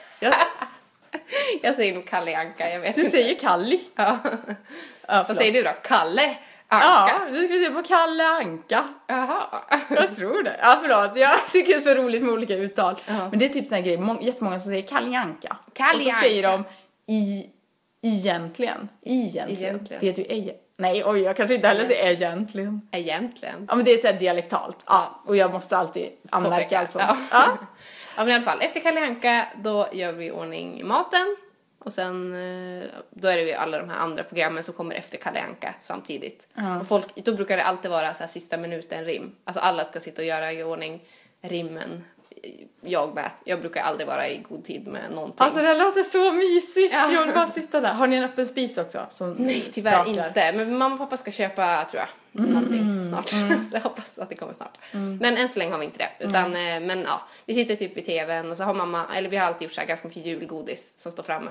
Jag säger nog Kalle Anka, jag vet inte. Du säger Kalli. Ja. Vad säger du då? Kalle Anka? Ja, du ska se på Kalle Anka. Jaha. Jag tror det. Ja, förlåt. Jag tycker det är så roligt med olika uttal. Men det är typ sån här grej. Jättemånga som säger Kalle Anka. Och så säger de egentligen. Det heter ju nej, jag kanske inte heller säger egentligen. Egentligen. Ja, men det är så här dialektalt. Ja, och jag måste alltid anmärka allt sånt. Ja. Ja, men i alla fall, efter Kalle Anka då gör vi i ordning maten. Och sen då är det ju alla de här andra programmen som kommer efter Kalle Anka samtidigt. Och då brukar det alltid vara så här sista minuten rim. Alltså alla ska sitta och göra i ordning rimmen. Jag brukar aldrig vara i god tid med någonting. Alltså det låter så mysigt. Jag vill bara sitta där. Har ni en öppen spis också? Nej, tyvärr inte. Men mamma och pappa ska köpa, tror jag, någonting snart. Så jag hoppas att det kommer snart. Men än så länge har vi inte det. Utan, men ja, vi sitter typ vid tvn och så har mamma, eller vi har alltid gjort så här ganska mycket julgodis som står framme.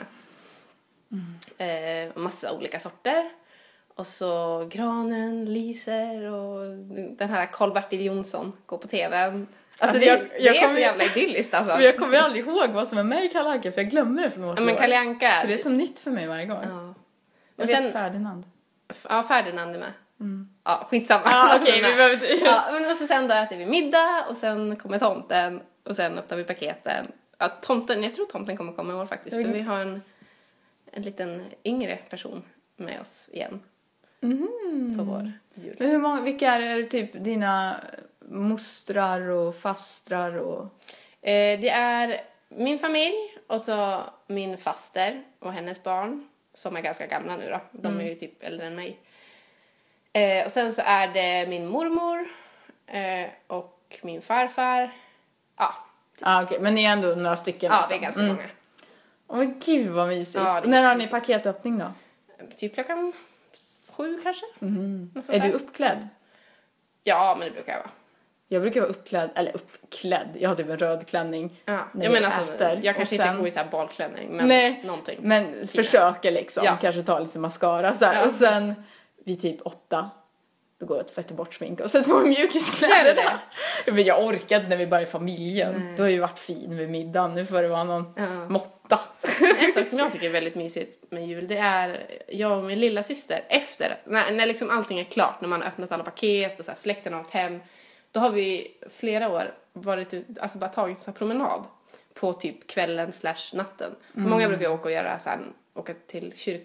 Massa olika sorter. Och så granen lyser och den här Karl-Bertil Jonsson går på tvn. Alltså det är så jävla idylliskt alltså. Jag kommer aldrig ihåg vad som är med i Kalle Anka för jag glömmer det från år till år. Men Kalle Anka. Så det är så nytt för mig varje gång. Ja. Jag vet Ferdinand. Ja, Ferdinand är med. Ja, skitsamma. Ja, okej, vi behöver inte. Ja, men och så sen då äter vi middag och sen kommer tomten och sen öppnar vi paketen. Ja, jag tror tomten kommer komma i år faktiskt. För vi har en liten yngre person med oss igen. På vår jul. Men vilka är det typ dina mostrar och fastrar och... Det är min familj och så min faster och hennes barn som är ganska gamla nu då. De är ju typ äldre än mig. Och sen så är det min mormor och min farfar. Ja. Typ. Okej. Men ni är ändå några stycken. Ja, det är ganska många. Åh gud vad mysigt. Ja, när har ni paketöppning då? Typ 7 kanske. Är du uppklädd? Ja, men det brukar jag vara. Jag brukar vara uppklädd. Jag har typ en röd klänning. Ja. Jag kanske inte går i så här balklänning, men någonting. Men försöker liksom. Ja. Kanske ta lite mascara så här. Ja. Och sen vid typ 8 då går jag och tvättar bort smink och sätter på mjukiskläder. Men jag orkade när vi bara är familjen. Då har ju varit fin vid middagen. Nu får det vara någon måtta. En sak som jag tycker är väldigt mysigt med jul, det är jag och min lilla syster efter när liksom allting är klart, när man har öppnat alla paket och så här, släkten har åkt hem. Då har vi flera år varit ut, alltså bara tagit en promenad på typ kvällen / natten. Många brukar åka och göra så här, åka till kyrkan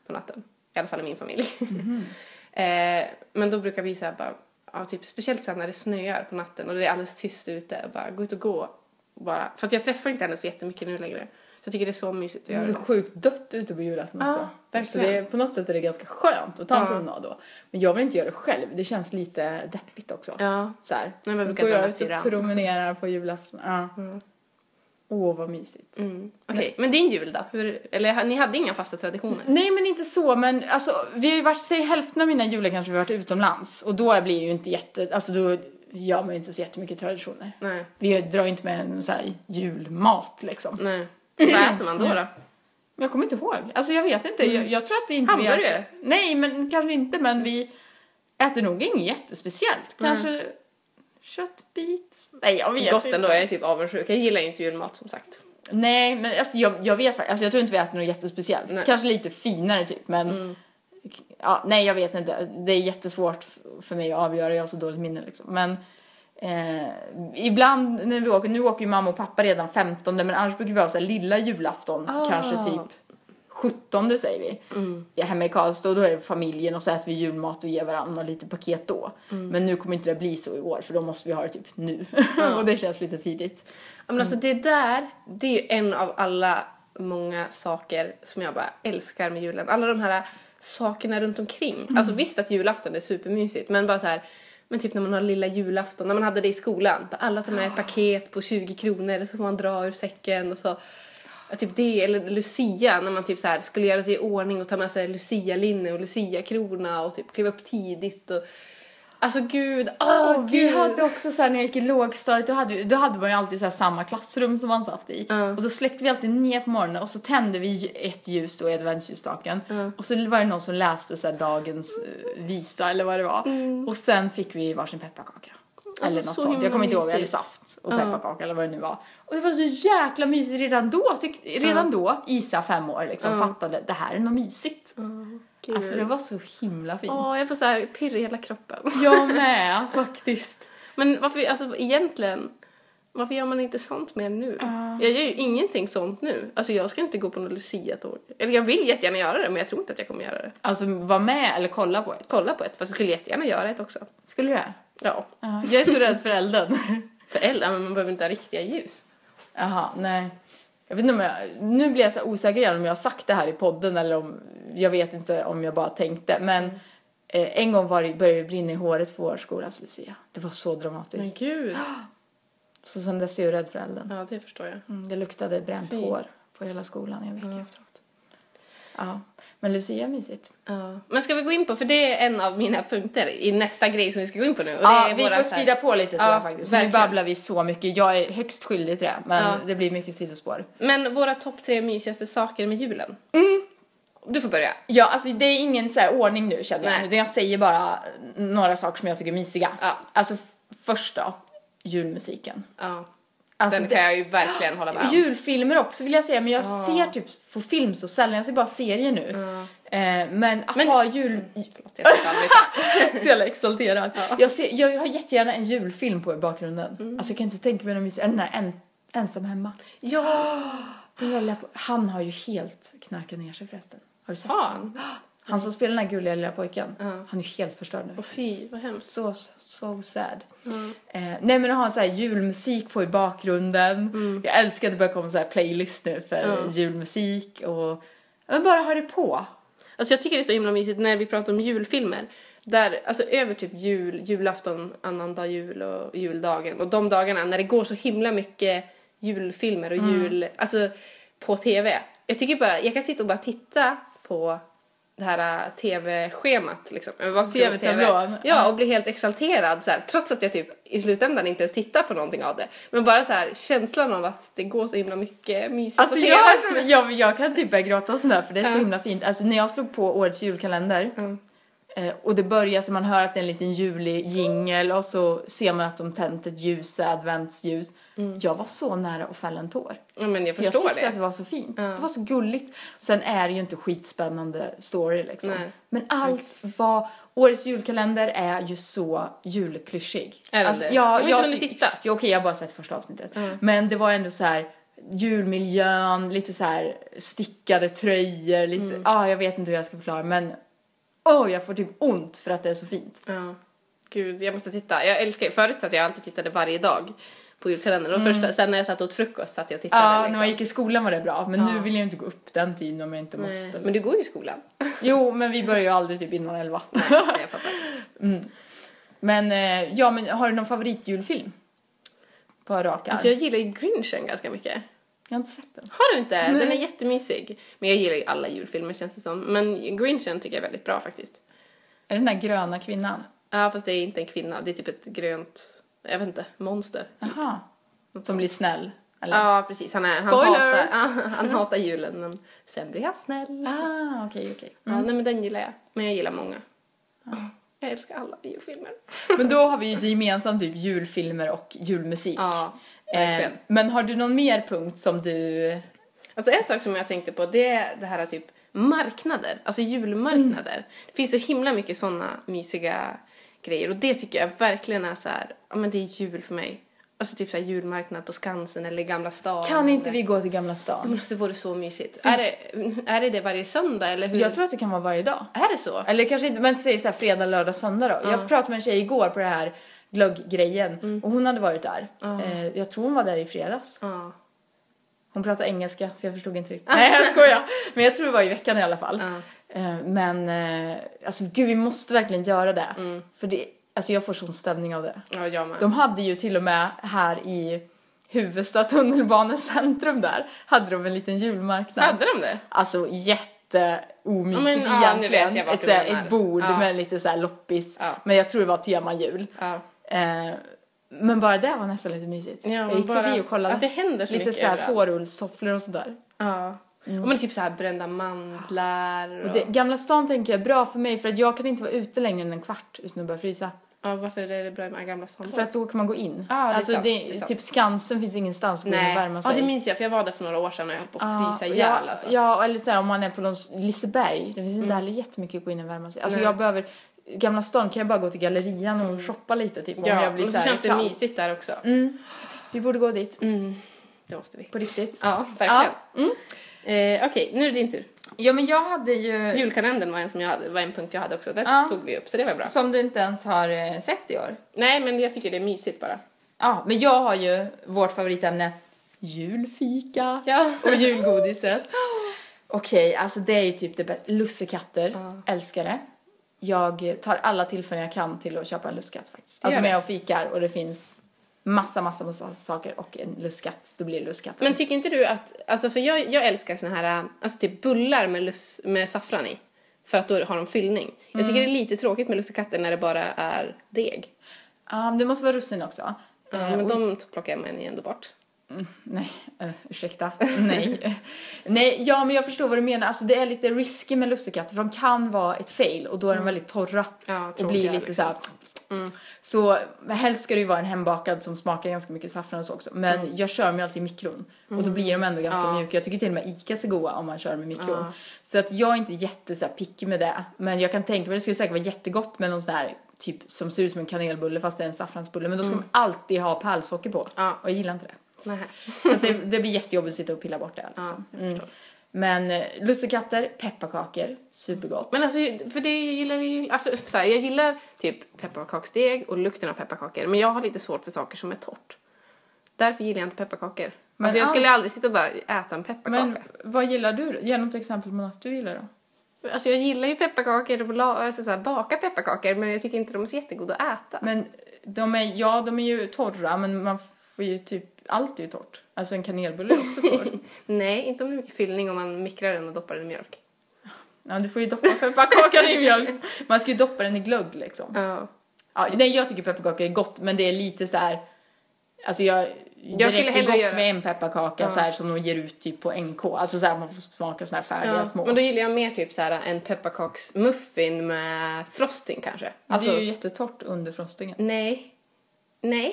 på natten. I alla fall i min familj. Men då brukar vi så här bara, ja, typ, speciellt sen när det snöar på natten och det är alldeles tyst ute och bara gå ut och gå. Bara. För att jag träffar inte henne så jättemycket nu längre. Så jag tycker det är så mysigt att göra. Det är så sjukt dött ute på julafton också. Verkligen. Så det är, på något sätt är det ganska skönt att ta en promenad då. Men jag vill inte göra det själv. Det känns lite deppigt också. Ja. Så här. Nej, men jag brukar dra med så syran. promenerar på julafton. Ja. Vad mysigt. Okej, men din jul då? Eller ni hade inga fasta traditioner? Nej, men inte så. Men alltså, vi har ju varit, säg hälften av mina jular kanske vi har varit utomlands. Och då blir det ju inte alltså då gör man ju inte så jättemycket traditioner. Nej. Vi drar inte med en så här julmat liksom. Nej. Vad äter man då? Jag kommer inte ihåg. Alltså jag vet inte. Jag tror att det inte Hamburgare? Nej, men kanske inte. Men vi äter nog inget jättespeciellt. Kanske köttbit. Nej, jag vet Gott inte. ändå, jag är typ avundsjuk. Jag gillar ju inte julmat som sagt. Nej, men alltså, jag vet faktiskt. Alltså, jag tror inte vi äter något jättespeciellt. Nej. Kanske lite finare typ. Men ja, nej, jag vet inte. Det är jättesvårt för mig att avgöra. Jag har så dåligt minne liksom. Men ibland när vi åker, nu åker ju mamma och pappa redan 15, men annars brukar vi ha så här lilla julafton, kanske typ 17 säger vi. Hemma i Karlstad, och då är det familjen och så äter vi julmat och ger varandra lite paket då. Men nu kommer inte det bli så i år, för då måste vi ha det typ nu. Och det känns lite tidigt. Men alltså det är ju en av alla många saker som jag bara älskar med julen. Alla de här sakerna runt omkring. Alltså visst att julafton är supermysigt, men bara så här. Men typ när man har lilla julafton, när man hade det i skolan. Alla tar med ett paket på 20 kronor så får man dra ur säcken. Och så, typ det, eller Lucia, när man typ så här skulle göra sig i ordning och ta med sig Lucia-linne och Lucia-krona och typ kliva upp tidigt. Och, alltså gud, Vi hade också så här, när jag gick i lågstadiet, då hade man ju alltid så här samma klassrum som man satt i. Och så släckte vi alltid ner på morgonen och så tände vi ett ljus då i adventsljusstaken. Och så var det någon som läste så här dagens visa eller vad det var. Och sen fick vi varsin pepparkaka. Eller något sånt. Jag kommer inte ihåg, eller saft och pepparkaka eller vad det nu var. Och det var så jäkla mysigt redan då, Isa 5 år liksom, fattade det här är något mysigt. Alltså det var så himla fint. Jag får så här pirr i hela kroppen. Jag med, faktiskt. Men varför, alltså egentligen, varför gör man inte sånt mer nu? Jag gör ju ingenting sånt nu. Alltså jag ska inte gå på någon Lucia-tåg. Eller jag vill jättegärna göra det, men jag tror inte att jag kommer göra det. Alltså vara med eller kolla på ett? Kolla på ett, fast jag skulle jättegärna göra ett också. Skulle du det? Ja. Jag är så rädd för elden. För elden, men man behöver inte ha riktiga ljus. Jaha, nej. Jag vet inte om nu blir jag så osäker igen om jag har sagt det här i podden eller om, jag vet inte om jag bara tänkte. Men en gång började det brinna i håret på vår skolas Lucia. Det var så dramatiskt. Men gud. Så sen dess är jag rädd för elden. Ja, det förstår jag. Det luktade bränt hår på hela skolan i en vecka efteråt. Ja, men Lucia är mysigt. Ja. Men ska vi gå in på, för det är en av mina punkter i nästa grej som vi ska gå in på nu. Och Ja, det är vi får speeda på lite tror jag faktiskt. För nu babblar vi så mycket. Jag är högst skyldig till det, men det blir mycket sidospår. Men våra topp 3 mysigaste saker med julen. Du får börja. Ja, alltså det är ingen så här ordning nu känner jag. Nej. Utan jag säger bara några saker som jag tycker är mysiga. Ja. Alltså först då, julmusiken. Ja. Alltså, Den kan jag ju verkligen hålla med om. Julfilmer också vill jag säga, men jag ser typ på film så sällan, jag ser bara serier nu. Men att ha jul... Förlåt, jag ska aldrig Så jävla exalterad. Jag har jättegärna en julfilm på i bakgrunden. Alltså jag kan inte tänka mig någon mysig... Den här ensam hemma. Ja! Han har ju helt knarkat ner sig förresten. Har du sett Han? Han som spelar den här gulliga lilla pojken. Han är ju helt förstörd nu. Och fy, vad hemskt. So sad. Nej, men att ha en så här julmusik på i bakgrunden. Jag älskar att det börjar komma så här playlist nu för julmusik. Och men bara ha det på. Alltså jag tycker det är så himla mysigt när vi pratar om julfilmer. Där, alltså över typ julafton, annandag jul och juldagen. Och de dagarna när det går så himla mycket julfilmer och alltså på tv. Jag tycker bara, jag kan sitta och bara titta på det här tv-schemat liksom. TV-tablån. Ja, och bli helt exalterad så här, trots att jag typ i slutändan inte ens tittar på någonting av det. Men bara så här känslan av att det går så himla mycket mysigt alltså på tv. jag kan typ börja gråta sådär för det är så himla fint. Alltså när jag slog på årets julkalender och det börjar så man hör att det är en liten julig jingle och så ser man att de tänt ett ljus, adventsljus. Jag var så nära att fälla en tår. Ja, men jag förstår jag tyckte att det var så fint. Det var så gulligt. Sen är det ju inte skitspännande story liksom. Nej. Men allt årets julkalender är ju så julklyschig. Är det alltså, det? jag har inte tittat. Okej, jag har bara sett första avsnittet. Men det var ändå så här julmiljön, lite så här stickade tröjor, lite, jag vet inte hur jag ska förklara, men jag får typ ont för att det är så fint. Ja. Gud, jag måste titta. Jag älskar, förut så att jag alltid tittade varje dag på julkalendern. Och sen när jag satt åt frukost satt jag och tittade. Ja, när man gick i skolan var det bra. Men nu vill jag inte gå upp den tiden om jag inte måste. Men du går ju i skolan. Jo, men vi börjar ju aldrig typ innan 11. Nej, jag fattar. Men, men har du någon favoritjulfilm? På rak arm. Alltså jag gillar ju Grinchen ganska mycket. Jag har inte sett den. Har du inte? Den är jättemysig. Men jag gillar ju alla julfilmer känns det som. Men Grinchen tycker jag är väldigt bra faktiskt. Är det den där gröna kvinnan? Ja, fast det är inte en kvinna. Det är typ ett grönt, jag vet inte, monster. Typ. Jaha. Som blir snäll? Eller? Ja, precis. Han hatar julen, men sen blir han snäll. Okej. Ja, nej, men den gillar jag. Men jag gillar många. Jag älskar alla julfilmer. Men då har vi ju det gemensamt, typ julfilmer och julmusik. Ja, verkligen. Men har du någon mer punkt som du... Alltså en sak som jag tänkte på, det är det här typ marknader. Alltså julmarknader. Det finns så himla mycket sådana mysiga grejer. Och det tycker jag verkligen är så här, ja men det är jul för mig. Alltså typ så här julmarknad på Skansen eller Gamla stan. Kan inte vi gå till Gamla stan? Men det vore så mysigt. Är det varje söndag eller hur? Jag tror att det kan vara varje dag. Är det så? Eller kanske inte, men säg så här fredag, lördag, söndag då. Jag pratade med en tjej igår på det här glögggrejen. Och hon hade varit där. Jag tror hon var där i fredags. Hon pratade engelska så jag förstod inte riktigt. Nej, jag skojar. Men jag tror det var i veckan i alla fall. Men alltså gud, vi måste verkligen göra det. För det, alltså jag får sån stämning av det. Ja, jag med. De hade ju till och med här i Huvudsta tunnelbanecentrum där hade de en liten julmarknad. Hade de det? Alltså jätteomysigt nu vet jag vart du menar. Ett bord med lite så här loppis. Men jag tror det var tema jul. Men bara det var nästan lite mysigt. Jag gick förbi och kollade. Att det händer så lite mycket så här fårullstofflor och sådär. Och men typ så här brända mandlar. Och det, Gamla stan tänker jag är bra för mig för att jag kan inte vara ute längre än en kvart utan att börja frysa. Ja, varför är det bra med Gamla stan? För att då kan man gå in. Alltså det är sant. Typ Skansen finns ingenstans att gå in och värma sig. Ja, det minns jag för jag var där för några år sedan och jag höll på att frysa ihjäl. Alltså. Ja, eller så här, om man är på Liseberg. Det finns inte heller jättemycket att gå in och värma sig. Alltså jag behöver... Gamla stan kan jag bara gå till gallerian och shoppa lite typ. Om jag blir och så känns det mysigt där också. Vi borde gå dit. Det måste vi. På riktigt. Ja, verkligen. Okej, nu är det din tur. Ja, men jag hade ju... Julkalendern var en punkt jag hade också. Det tog vi upp, så det var bra. Som du inte ens har sett i år. Nej, men jag tycker det är mysigt bara. Ja, men jag har ju vårt favoritämne. Julfika. Och julgodiset. Okej, alltså det är ju typ det bästa. Lussekatter. Älskar det. Jag tar alla tillfällen jag kan till att köpa en lusskatt faktiskt. Alltså när jag fikar och det finns massa saker och en lusskatt, då blir det lusskatten. Men tycker inte du att, alltså för jag älskar såna här, alltså typ bullar med saffran i. För att då har de fyllning. Jag tycker det är lite tråkigt med lussekatter när det bara är deg. Det måste vara russin också. Men de plockar jag med ändå bort. Nej, ursäkta. Nej, ja men jag förstår vad du menar. Alltså det är lite risky med lussekatter för de kan vara ett fail och då är de väldigt torra och blir lite så här. Så helst ska det ju vara en hembakad som smakar ganska mycket saffran och så också. Men jag kör mig alltid i mikron och då blir de ändå ganska mjuka. Jag tycker till och med Icas är goda om man kör med mikron. Så att jag är inte jätte så här picky med det. Men jag kan tänka mig det skulle säkert vara jättegott med någon sån här typ som ser ut som en kanelbulle fast det är en saffransbulle. Men då ska man alltid ha pärlsocker på. Och jag gillar inte det. Nej. Så att det blir jättejobbigt att sitta och pilla bort det liksom. Men lussekatter, pepparkakor, supergott. Men alltså, för det gillar jag, alltså så här, jag gillar typ pepparkaksdeg och lukten av pepparkakor. Men jag har lite svårt för saker som är torrt. Därför gillar jag inte pepparkakor. Men alltså jag skulle aldrig sitta och bara äta en pepparkaka. Men vad gillar du då? Ge något exempel på något du gillar då. Alltså jag gillar ju pepparkakor och alltså så här, baka pepparkakor. Men jag tycker inte de är så jättegoda att äta. Men de är ju torra, men man får ju typ allt är ju torrt. Alltså en kanelbulle är också torr. Nej, inte om det är mycket fyllning om man mikrar den och doppar den i mjölk. Ja, du får ju doppa pepparkakan i mjölk. Man ska ju doppa den i glögg liksom. Ja, nej, jag tycker pepparkaka är gott, men det är lite så här. Alltså jag skulle hellre gott med en pepparkaka så här som de ger ut typ på NK. Alltså så här man får smaka såna här färdiga små. Men då gillar jag mer typ så här en pepparkaksmuffin med frosting kanske. Alltså, det är ju jättetort under frostingen. Nej.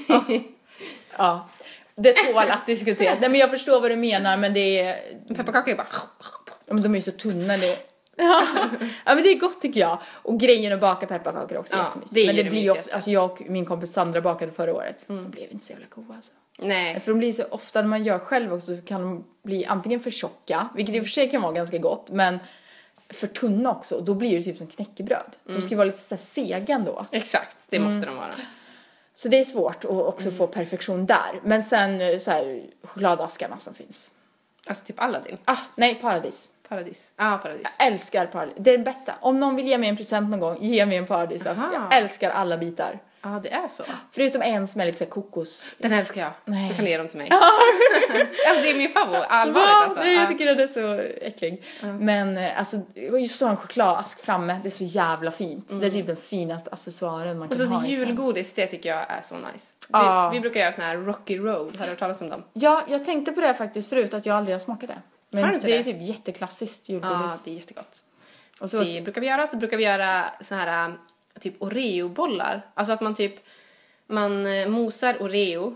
Ja. Det tål att diskutera. Nej, men jag förstår vad du menar, men det är... Pepparkakor är bara... Ja, men de är ju så tunna. Ja, men det är gott tycker jag. Och grejen att baka pepparkakor är också jättemysigt. Men det blir ju ofta, alltså jag och min kompis Sandra bakade förra året. De blev inte så jävla goda alltså. Nej. För de blir så ofta när man gör själv också så kan de bli antingen för tjocka, vilket i och för sig kan vara ganska gott, men för tunna också. Och då blir det typ som knäckebröd. De ska ju vara lite så här sega ändå. Exakt, det måste de vara. Så det är svårt att också få perfektion där. Men sen så här chokladaskarna som finns. Alltså typ Aladdin. Nej, Paradis. Paradis. Paradis. Jag älskar Paradis. Det är det bästa. Om någon vill ge mig en present någon gång, ge mig en Paradis. Alltså, jag älskar alla bitar. Ja, det är så. Förutom en som är lite så här kokos. Den älskar jag. Nej. Du kan ge dem till mig. Alltså, det är min favorit. Allvarligt alltså. Nej, jag tycker att det är så äcklig. Men alltså, just så en chokladask framme, det är så jävla fint. Det är typ den finaste accessoaren man kan ha. Och så julgodis, det tycker jag är så nice. Vi brukar göra sån här Rocky Road. Har du hört talas om dem? Ja, jag tänkte på det faktiskt förut att jag aldrig har smakat det. Men har du inte det det? är typ jätteklassiskt julgodis. Ja, det är jättegott. Och så Det brukar vi göra. Så brukar vi göra så här typ Oreo-bollar. Alltså att man mosar Oreo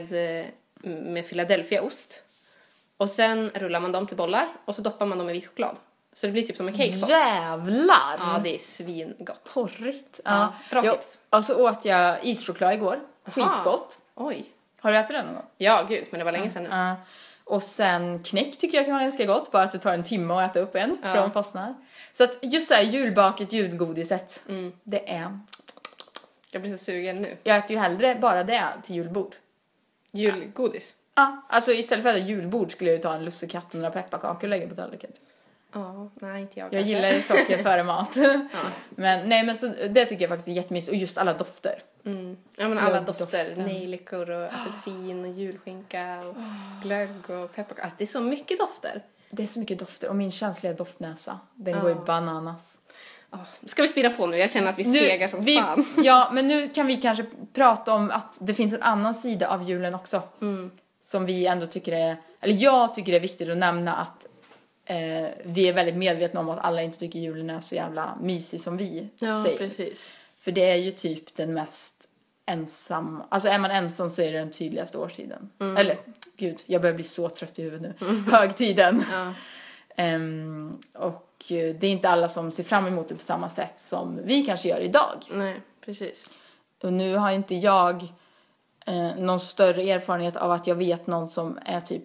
med Philadelphia-ost. Och sen rullar man dem till bollar. Och så doppar man dem i vit choklad. Så det blir typ som en cake pop. Jävlar! Ja, det är svingott. Porrigt. Ja, bra tips. Och så åt jag ischoklad igår. Skitgott. Oj. Har du ätit den någon gång? Ja, gud. Men det var länge sedan nu. Ja. Och sen knäck tycker jag kan vara ganska gott. Bara att det tar en timme att äta upp en. För de fastnar. Så att just så här julbaket, julgodiset. Det är... Jag blir så sugen nu. Jag äter ju hellre bara det till julbord. Julgodis? Ja, alltså istället för att äta julbord skulle jag ju ta en lussekatt och några pepparkakor och lägga på tallriken. Ja, nej inte jag. Jag gillar ju socker före mat. Men så det tycker jag faktiskt är jättemysigt. Och just alla dofter. Ja, men alla dofter. Nejlikor och apelsin och julskinka och glögg och pepparkakor. Alltså det är så mycket dofter. Det är så mycket dofter. Och min känsliga doftnäsa, den går ju bananas. Ska vi spira på nu? Jag känner att vi segar som fan. Ja, men nu kan vi kanske prata om att det finns en annan sida av julen också. Som vi ändå tycker är... Eller jag tycker det är viktigt att nämna att vi är väldigt medvetna om att alla inte tycker julen är så jävla mysig som vi säger. Precis. För det är ju typ den mest ensam... Alltså är man ensam så är det den tydligaste årstiden. Eller, gud, jag börjar bli så trött i huvudet nu. Högtiden. Och det är inte alla som ser fram emot det på samma sätt som vi kanske gör idag. Nej, precis. Och nu har inte jag någon större erfarenhet av att jag vet någon som är typ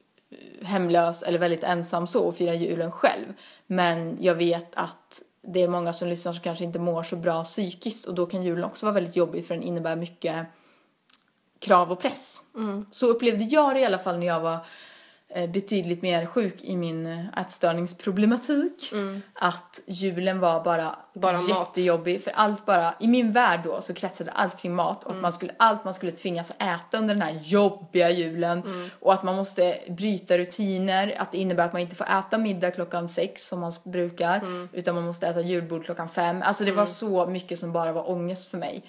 hemlös eller väldigt ensam så och firar julen själv. Men jag vet att det är många som lyssnar som kanske inte mår så bra psykiskt och då kan julen också vara väldigt jobbig för den innebär mycket krav och press. Så upplevde jag det i alla fall när jag var betydligt mer sjuk i min ätstörningsproblematik. Att julen var bara jättejobbig. För allt bara, i min värld då så kretsade allt kring mat. Och att allt man skulle tvingas äta under den här jobbiga julen. Och att man måste bryta rutiner. Att det innebär att man inte får äta middag 6:00 som man brukar. Utan man måste äta julbord 5:00. Alltså det var så mycket som bara var ångest för mig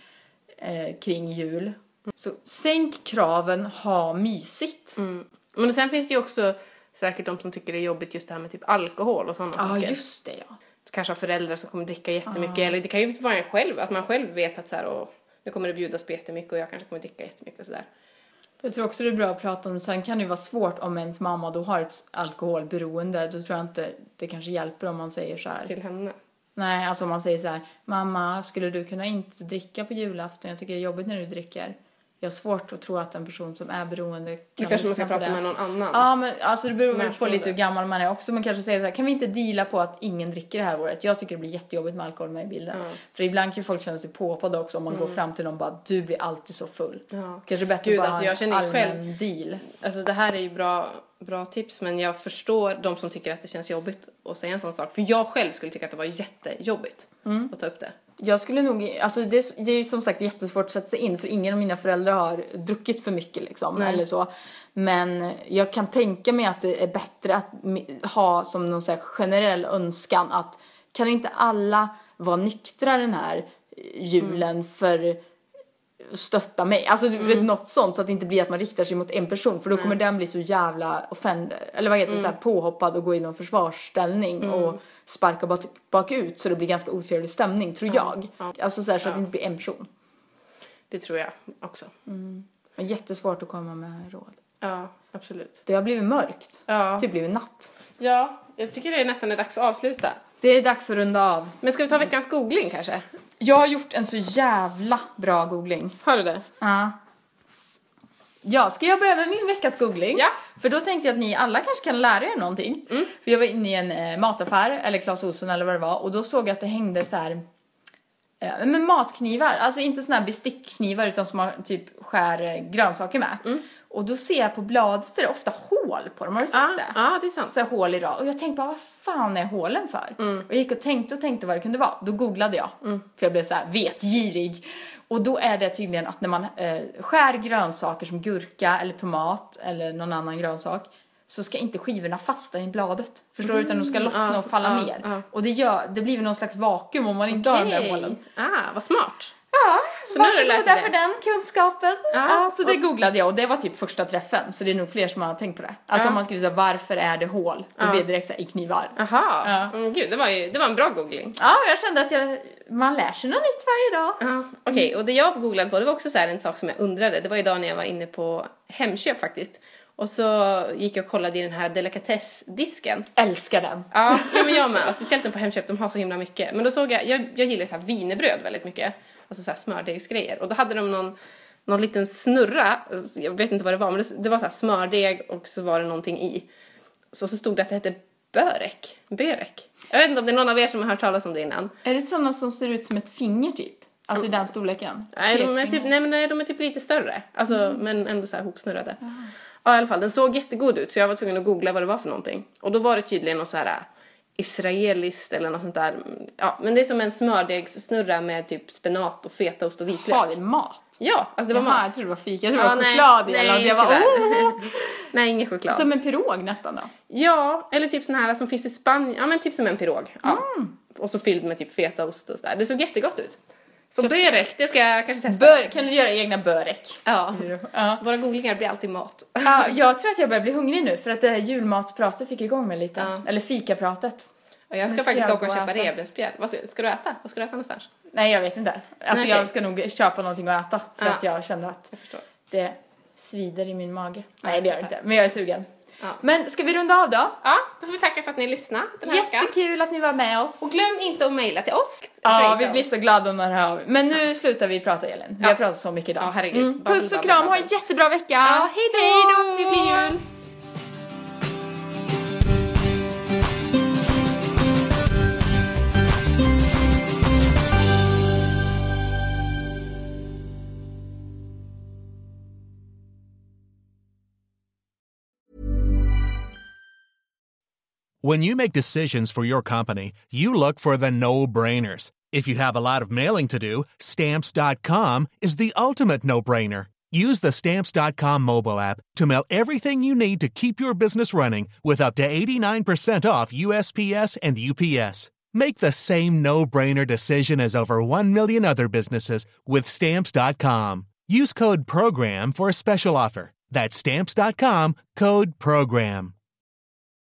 kring jul. Så sänk kraven, ha mysigt. Men sen finns det ju också säkert de som tycker det är jobbigt just det här med typ alkohol och sådana saker. Ja, just det, ja. Kanske har föräldrar som kommer dricka jättemycket. Eller det kan ju vara en själv, att man själv vet att så här, nu kommer det bjudas på jättemycket och jag kanske kommer dricka jättemycket och sådär. Jag tror också det är bra att prata om. Sen kan det ju vara svårt om ens mamma då har ett alkoholberoende. Då tror jag inte det kanske hjälper om man säger så här. Till henne. Nej, alltså om man säger så här: mamma, skulle du kunna inte dricka på julafton? Jag tycker det är jobbigt när du dricker. Jag har svårt att tro att en person som är beroende kan du kanske måste prata med någon annan. Ja, men alltså det beror väl på lite hur gammal man är också. Man kanske säger så här: kan vi inte deala på att ingen dricker det här året? Jag tycker det blir jättejobbigt med alkohol med i bilden. För ibland kan folk känna sig påpade också om man går fram till någon och bara, du blir alltid så full. Kanske bättre bara alltså, jag känner allmän själv, deal. Alltså det här är ju bra tips, men jag förstår de som tycker att det känns jobbigt att säga en sån sak. För jag själv skulle tycka att det var jättejobbigt att ta upp det. Jag skulle nog, alltså det är ju som sagt jättesvårt att sätta sig in för ingen av mina föräldrar har druckit för mycket liksom, eller så. Men jag kan tänka mig att det är bättre att ha som någon så här generell önskan att kan inte alla vara nyktra den här julen för stötta mig. Alltså du vet, något sånt så att det inte blir att man riktar sig mot en person för då kommer den bli så jävla eller vad heter det, så här, påhoppad och gå i någon försvarsställning och sparka bakut så det blir ganska otrevlig stämning tror jag. Alltså så här, så att det inte blir en person. Det tror jag också. Det är jättesvårt att komma med råd. Ja, absolut. Det har blivit mörkt. Det har blivit natt. Ja, jag tycker det är nästan dags att avsluta. Det är dags att runda av. Men ska vi ta veckans googling kanske? Jag har gjort en så jävla bra googling. Har du det? Ja. Ja, ska jag börja med min veckas googling? Ja. För då tänkte jag att ni alla kanske kan lära er någonting. För jag var inne i en mataffär, eller Clas Ohlson eller vad det var. Och då såg jag att det hängde så här... med matknivar, alltså inte såna här bestickknivar utan som man typ skär grönsaker med. Och då ser jag på bladet så är det ofta hål på dem, har du sett det? Ja, det är sant. Så hål i rad. Och jag tänkte bara, vad fan är hålen för? Och jag gick och tänkte vad det kunde vara. Då googlade jag, för jag blev så här vetgirig. Och då är det tydligen att när man skär grönsaker som gurka eller tomat eller någon annan grönsak, så ska inte skivorna fasta i bladet. Förstår du? Utan de ska lossna och falla ner. Och det blir någon slags vakuum om man inte har de där hålen. Vad smart. Ja, så nu har du lärt dig för den kunskapen. Så det googlade jag och det var typ första träffen. Så det är nog fler som har tänkt på det. Alltså om man skriver så här, varför är det hål? Då blir det direkt så här, i knivar. Gud, det var en bra googling. Ja, jag kände att man lär sig något nytt varje dag. Okej, och det jag googlade på, det var också så här en sak som jag undrade. Det var idag när jag var inne på Hemköp faktiskt. Och så gick jag och kollade i den här delikatessdisken. Älskar den. Ja, men jag med. Speciellt den på Hemköp, de har så himla mycket. Men då såg jag gillar så här wienerbröd väldigt mycket. Alltså så här smördegsgrejer. Och då hade de någon liten snurra. Jag vet inte vad det var, men det var så här smördeg och så var det någonting i. Så stod det att det hette börek. Jag vet inte om det är någon av er som har hört talas om det innan. Är det sådana som ser ut som ett finger typ? Alltså i den storleken? Nej, de är typ lite större. Alltså, men ändå så här hopsnurrade. Ja, i alla fall, den såg jättegod ut. Så jag var tvungen att googla vad det var för någonting. Och då var det tydligen något så här israeliskt eller något sånt där. Ja, men det är som en smördegssnurra med typ spenat och fetaost och vitlök. Har det mat? Ja, alltså det var mat. Jag tror det var fika, jag tror det var choklad i eller Nej, ingen choklad. Som en pirog nästan då? Ja, eller typ sån här som finns i Spanien. Ja, men typ som en pirog. Ja. Och så fylld med typ fetaost och sådär. Det såg jättegott ut. Så börek, det ska jag kanske testa. Kan du göra egna börek? Ja. Våra googlingar blir alltid mat. Ja, jag tror att jag börjar bli hungrig nu för att julmatspratet fick igång mig lite. Eller fikapratet. Och jag ska faktiskt åka och köpa revbensspjäll. Vad ska du äta? Vad ska du äta någonstans? Nej, jag vet inte. Alltså jag ska nog köpa någonting att äta för att jag känner att det svider i min mage. Nej, det gör det inte. Men jag är sugen. Ja. Men ska vi runda av då? Ja, då får vi tacka för att ni lyssnade den här veckan. Jättekul att ni var med oss. Och glöm inte att mejla till oss. Ja, vi blir så glada om det här. Men nu slutar vi prata, Elin. Vi har pratat så mycket idag. Ja, herregud. Puss och kram, ha en jättebra vecka. Ja, hej då. Trevlig jul. When you make decisions for your company, you look for the no-brainers. If you have a lot of mailing to do, Stamps.com is the ultimate no-brainer. Use the Stamps.com mobile app to mail everything you need to keep your business running with up to 89% off USPS and UPS. Make the same no-brainer decision as over 1 million other businesses with Stamps.com. Use code PROGRAM for a special offer. That's Stamps.com, code PROGRAM.